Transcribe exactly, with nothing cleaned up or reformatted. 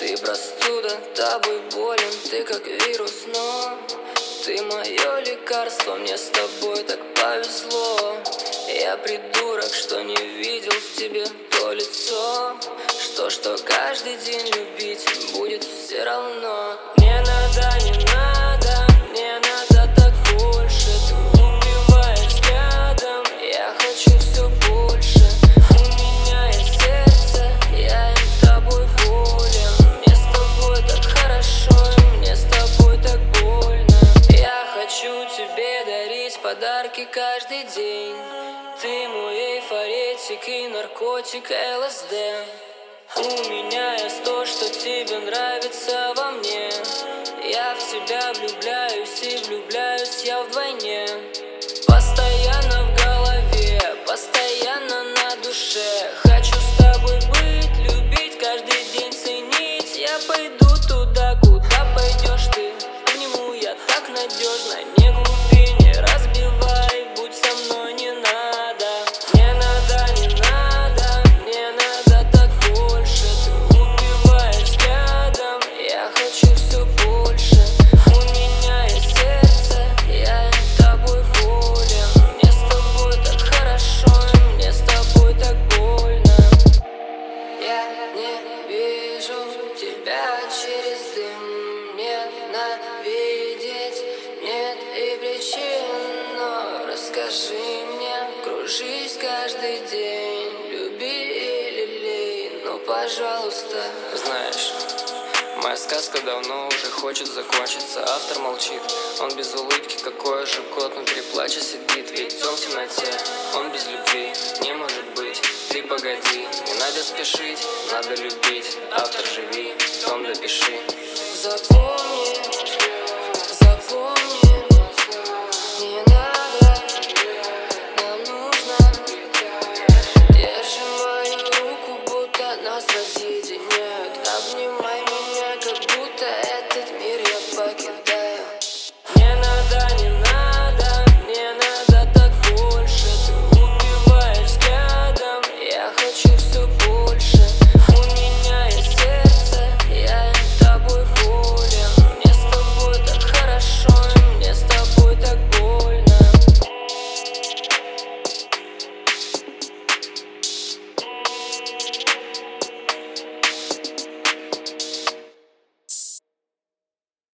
Ты простуда, тобой болен, ты как вирус, но ты мое лекарство, мне с тобой так повезло. Я придурок, что не видел в тебе то лицо, что, что каждый день любить будет все равно. Не надо, не надо, мне надо так больше. Ты убиваешь взглядом, я хочу все больше. У меня есть сердце, я им тобой болен. Мне с тобой так хорошо, и мне с тобой так больно. Я хочу тебе дарить подарки каждый день. Ты мой эйфоретик и наркотик эл эс дэ. У меня есть то, что тебе нравится во мне. Я в тебя влюбляюсь и влюбляюсь я вдвойне. Постоянно в голове, постоянно на душе. Хочу с тобой быть, любить, каждый день ценить. Я пойду туда, куда пойдешь ты. Обниму я так надежно, не глупи, не разбивай. Будь со мной, не надо. Не надо, не надо, мне надо так больше. Ты убиваешь взглядом, я хочу все больше. У меня есть сердце, я им тобой болен. Мне с тобой так хорошо, и мне с тобой так больно. Я не вижу тебя через дым. Ненавидеть нет и причин, но расскажи мне, кружись каждый день. Люби или лей, ну пожалуйста. Знаешь, моя сказка давно уже хочет закончиться. Автор молчит, он без улыбки, какой же кот внутри плача сидит. Ведь он в темноте, он без любви не может быть. Ты погоди, не надо спешить, надо любить. Автор живи, том допиши. Запомни